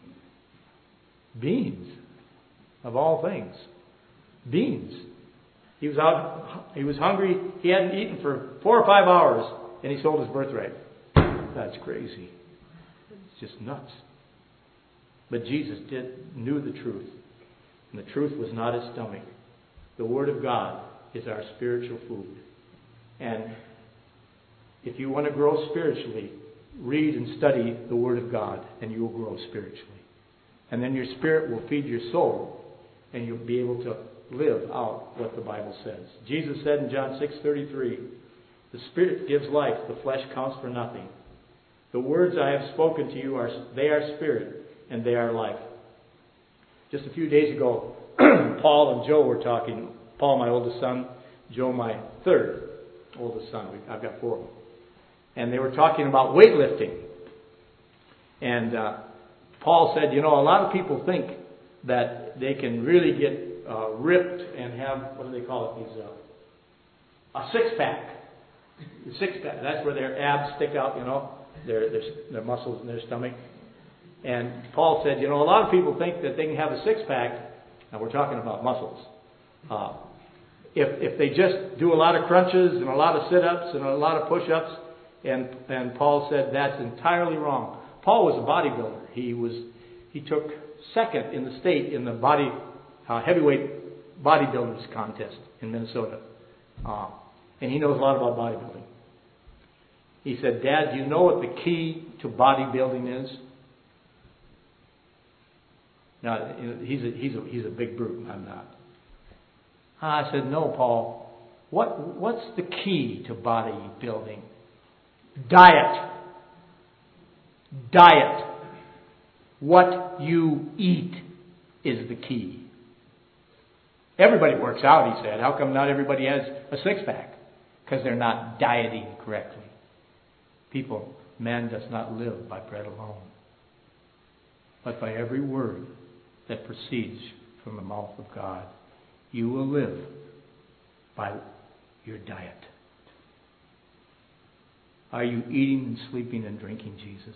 Beans, of all things. Beans. He was out, he was hungry, he hadn't eaten for four or five hours, and he sold his birthright. That's crazy. It's just nuts. But Jesus did knew the truth. And the truth was not his stomach. The Word of God is our spiritual food. And if you want to grow spiritually, read and study the Word of God, and you will grow spiritually. And then your spirit will feed your soul, and you'll be able to live out what the Bible says. Jesus said in John six thirty-three, "The Spirit gives life, the flesh counts for nothing. The words I have spoken to you, are they are spirit, and they are life." Just a few days ago, Paul and Joe were talking. Paul, my oldest son, Joe, my third oldest son. I've got four of them. And they were talking about weightlifting. And uh, Paul said, you know, a lot of people think that they can really get uh, ripped and have, what do they call it, these uh, a six-pack. The six-pack, that's where their abs stick out, you know, their, their, their muscles in their stomach. And Paul said, you know, a lot of people think that they can have a six-pack. Now we're talking about muscles. Uh, if if they just do a lot of crunches and a lot of sit-ups and a lot of push-ups, and and Paul said that's entirely wrong. Paul was a bodybuilder. He was he took second in the state in the body uh, heavyweight bodybuilders contest in Minnesota, uh, and he knows a lot about bodybuilding. He said, "Dad, do you know what the key to bodybuilding is?" Now he's a, he's a, he's a big brute. I'm not. I said, "No, Paul. What what's the key to bodybuilding?" Diet. Diet. What you eat is the key. Everybody works out, he said. How come not everybody has a six-pack? Because they're not dieting correctly. People, man does not live by bread alone, but by every word that proceeds from the mouth of God. You will live by your diet. Are you eating and sleeping and drinking Jesus?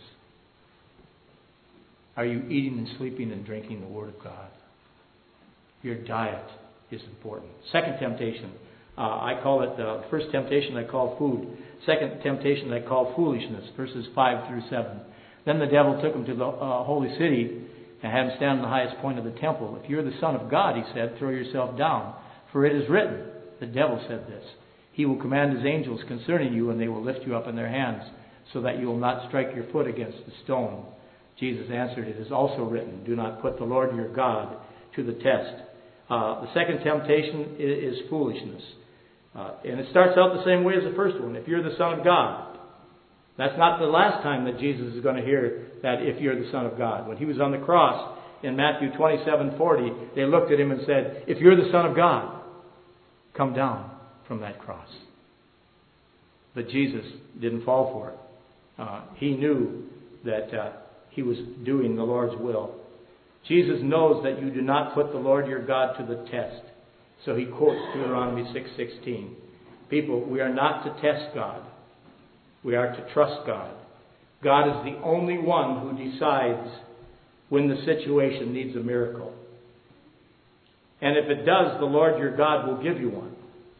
Are you eating and sleeping and drinking the Word of God? Your diet is important. Second temptation, uh, I call it, the uh, first temptation I call food. Second temptation I call foolishness, verses five through seven. Then the devil took him to the uh, holy city and had him stand on the highest point of the temple. "If you're the Son of God," he said, "throw yourself down, for it is written," the devil said this, "He will command His angels concerning you, and they will lift you up in their hands, so that you will not strike your foot against the stone." Jesus answered, "It is also written, do not put the Lord your God to the test." Uh, the second temptation is, is foolishness. Uh, and it starts out the same way as the first one. If you're the Son of God. That's not the last time that Jesus is going to hear that if you're the Son of God. When He was on the cross in Matthew twenty-seven forty, they looked at Him and said, "If you're the Son of God, come down from that cross." But Jesus didn't fall for it. Uh, he knew that uh, He was doing the Lord's will. Jesus knows that you do not put the Lord your God to the test. So He quotes Deuteronomy six sixteen. People, we are not to test God. We are to trust God. God is the only one who decides when the situation needs a miracle. And if it does, the Lord your God will give you one.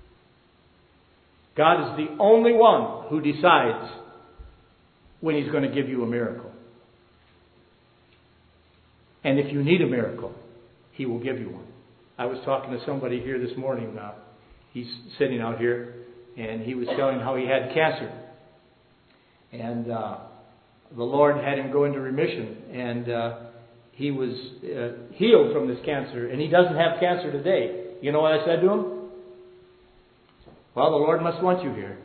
God is the only one who decides when He's going to give you a miracle. And if you need a miracle, He will give you one. I was talking to somebody here this morning. Uh, he's sitting out here, and he was telling how he had cancer. And uh, the Lord had him go into remission, and uh, he was uh, healed from this cancer, and he doesn't have cancer today. You know what I said to him? Well, the Lord must want you here.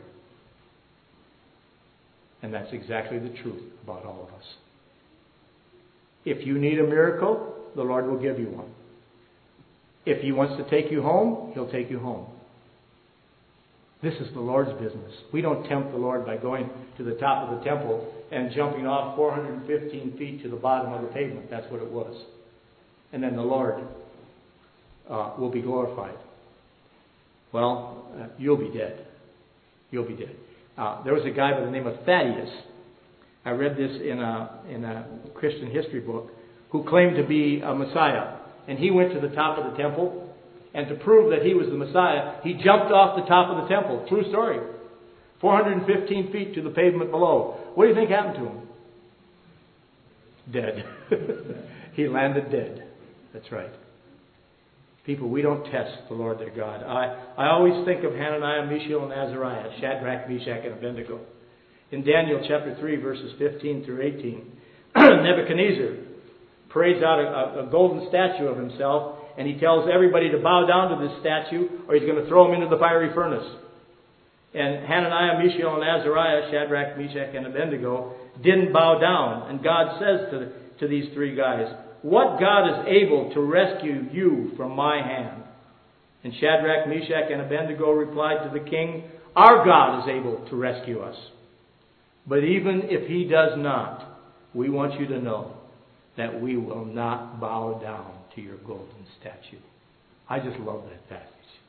And that's exactly the truth about all of us. If you need a miracle, the Lord will give you one. If He wants to take you home, He'll take you home. This is the Lord's business. We don't tempt the Lord by going to the top of the temple and jumping off four hundred fifteen feet to the bottom of the pavement. That's what it was. And then the Lord uh, will be glorified. Well, uh, you'll be dead. You'll be dead. Uh, there was a guy by the name of Thaddeus. I read this in a, in a Christian history book, who claimed to be a Messiah. And he went to the top of the temple, and to prove that he was the Messiah, he jumped off the top of the temple. True story. four hundred fifteen feet to the pavement below. What do you think happened to him? Dead. He landed dead. That's right. People, we don't test the Lord their God. I, I always think of Hananiah, Mishael, and Azariah, Shadrach, Meshach, and Abednego. In Daniel chapter three, verses fifteen through eighteen, Nebuchadnezzar parades out a, a golden statue of himself, and he tells everybody to bow down to this statue, or he's going to throw them into the fiery furnace. And Hananiah, Mishael, and Azariah, Shadrach, Meshach, and Abednego, didn't bow down. And God says to, to these three guys, "What God is able to rescue you from my hand?" And Shadrach, Meshach, and Abednego replied to the king, "Our God is able to rescue us. But even if He does not, we want you to know that we will not bow down to your golden statue." I just love that passage.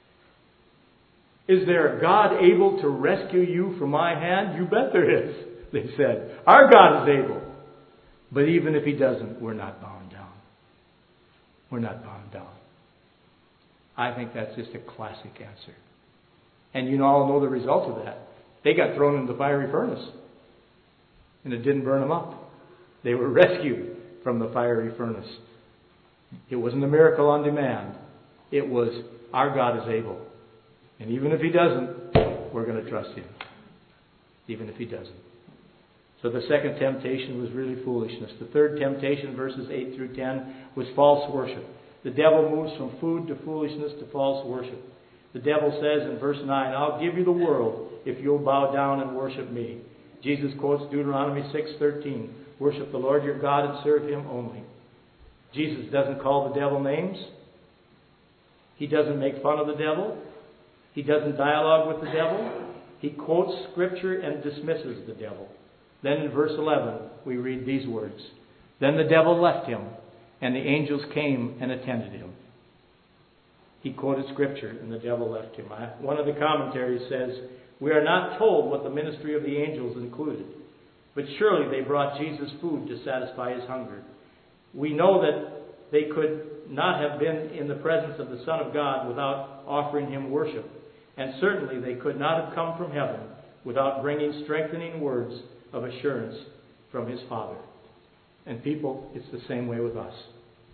Is there a God able to rescue you from my hand? You bet there is, they said. Our God is able. But even if He doesn't, we're not bound down. We're not bound down. I think that's just a classic answer. And you all know the result of that. They got thrown into the fiery furnace. And it didn't burn them up. They were rescued from the fiery furnace. It wasn't a miracle on demand. It was, our God is able. And even if He doesn't, we're going to trust Him. Even if He doesn't. So the second temptation was really foolishness. The third temptation, verses eight through ten, was false worship. The devil moves from food to foolishness to false worship. The devil says in verse nine, "I'll give you the world if you'll bow down and worship me." Jesus quotes Deuteronomy six thirteen, "Worship the Lord your God and serve Him only." Jesus doesn't call the devil names. He doesn't make fun of the devil. He doesn't dialogue with the devil. He quotes Scripture and dismisses the devil. Then in verse eleven, we read these words, "Then the devil left him, and the angels came and attended him." He quoted Scripture, and the devil left him. One of the commentaries says, "We are not told what the ministry of the angels included, but surely they brought Jesus food to satisfy His hunger. We know that they could not have been in the presence of the Son of God without offering Him worship. And certainly they could not have come from heaven without bringing strengthening words of assurance from His Father." And people, it's the same way with us.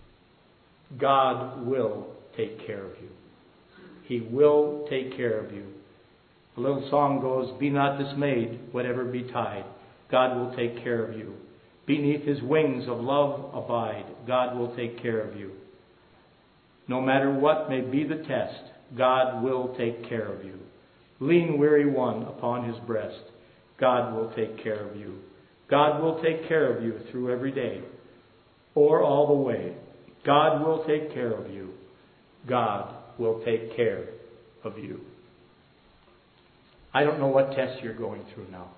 God will take care of you. He will take care of you. The little song goes, "Be not dismayed, whatever betide. God will take care of you. Beneath His wings of love abide. God will take care of you. No matter what may be the test, God will take care of you. Lean, weary one upon His breast. God will take care of you. God will take care of you through every day or all the way. God will take care of you. God will take care of you." I don't know what test you're going through now.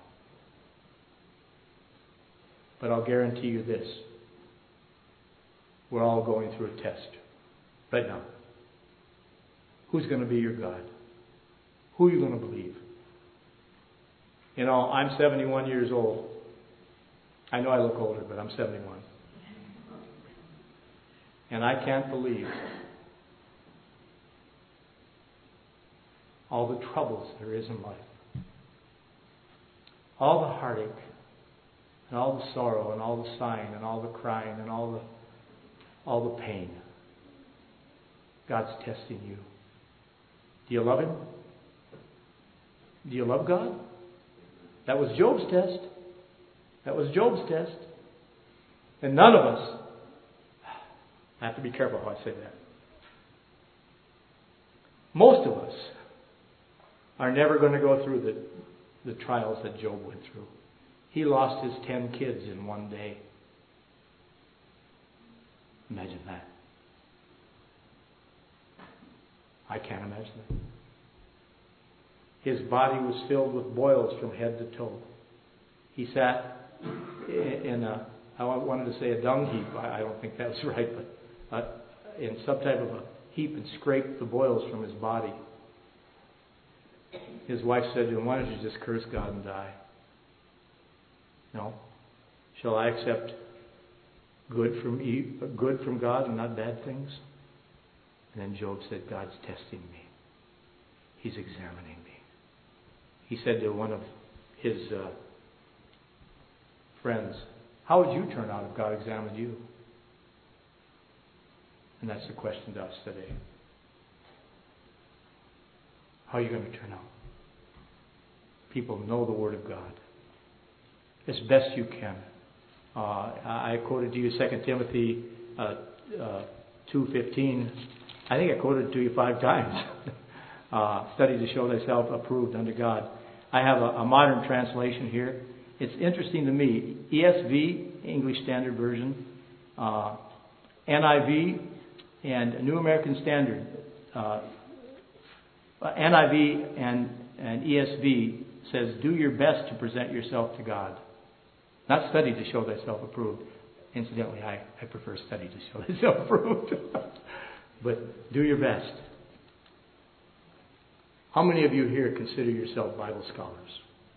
But I'll guarantee you this. We're all going through a test right now. Who's going to be your God? Who are you going to believe? You know, I'm seventy-one years old. I know I look older, but I'm seventy-one. And I can't believe all the troubles there is in life. All the heartache, and all the sorrow, and all the sighing, and all the crying, and all the all the pain. God's testing you. Do you love Him? Do you love God? That was Job's test. That was Job's test. And none of us, I have to be careful how I say that. Most of us are never going to go through the, the trials that Job went through. He lost his ten kids in one day. Imagine that. I can't imagine that. His body was filled with boils from head to toe. He sat in a, I wanted to say a dung heap. I don't think that was right, but uh, in some type of a heap and scraped the boils from his body. His wife said to him, "Why don't you just curse God and die?" No. Shall I accept good from e- good from God and not bad things? And then Job said, "God's testing me. He's examining me." He said to one of his uh, friends, "How would you turn out if God examined you?" And that's the question to us today. How are you going to turn out? People know the Word of God as best you can. Uh, I quoted to you Second Timothy uh, uh, two fifteen. I think I quoted it to you five times. uh, study to show thyself approved unto God. I have a, a modern translation here. It's interesting to me. E S V, English Standard Version, uh, N I V, and New American Standard. Uh, N I V and, and E S V says, "Do your best to present yourself to God." Not study to show thyself approved. Incidentally, I, I prefer study to show thyself approved. But do your best. How many of you here consider yourself Bible scholars?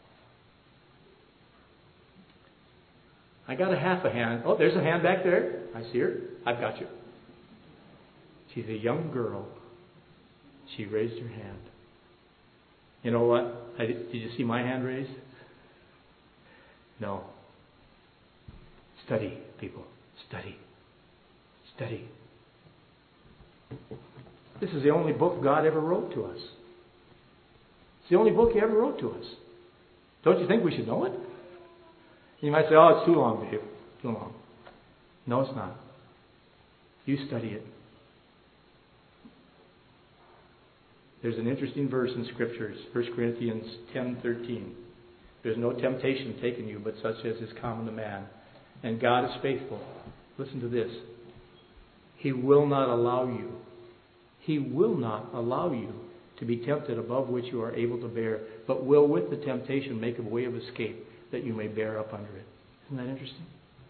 I got a half a hand. Oh, there's a hand back there. I see her. I've got you. She's a young girl. She raised her hand. You know what? I, did you see my hand raised? No. Study, people. Study. Study. This is the only book God ever wrote to us. It's the only book He ever wrote to us. Don't you think we should know it? You might say, "Oh, it's too long, Dave. Too long." No, it's not. You study it. There's an interesting verse in Scriptures, First Corinthians ten thirteen. "There's no temptation taken you, but such as is common to man. And God is faithful." Listen to this. "He will not allow you. He will not allow you to be tempted above which you are able to bear, but will with the temptation make a way of escape that you may bear up under it." Isn't that interesting?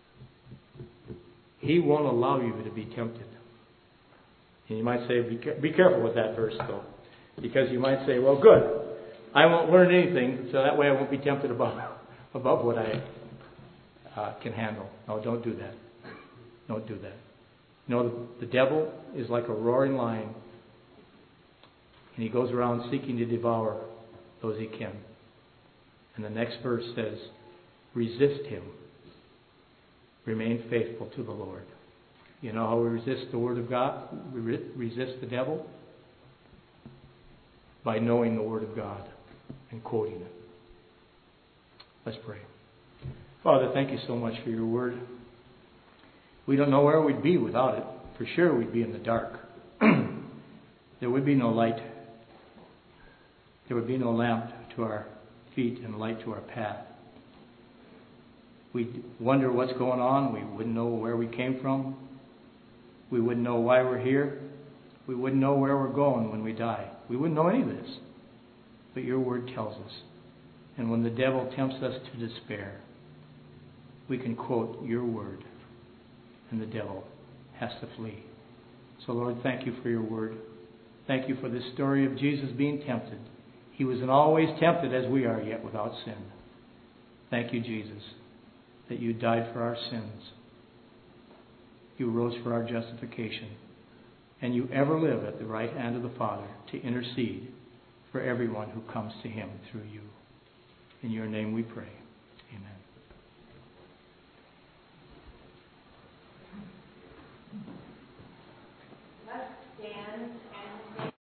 He won't allow you to be tempted. And you might say, be, be careful with that verse, though. Because you might say, "Well, good. I won't learn anything, so that way I won't be tempted above, above what I uh, can handle." No, don't do that. Don't do that. You know, the, the devil is like a roaring lion. And he goes around seeking to devour those he can. And the next verse says, "Resist him. Remain faithful to the Lord." You know how we resist the Word of God? We re- resist the devil? By knowing the Word of God and quoting it. Let's pray. Father, thank you so much for your Word. We don't know where we'd be without it. For sure we'd be in the dark. There would be no light. There would be no lamp to our feet and light to our path. We'd wonder what's going on. We wouldn't know where we came from. We wouldn't know why we're here. We wouldn't know where we're going when we die. We wouldn't know any of this. But your Word tells us. And when the devil tempts us to despair, we can quote your Word, and the devil has to flee. So, Lord, thank you for your Word. Thank you for this story of Jesus being tempted. He was in all ways tempted as we are, yet without sin. Thank you, Jesus, that you died for our sins. You rose for our justification. And you ever live at the right hand of the Father to intercede for everyone who comes to him through you. In your name we pray.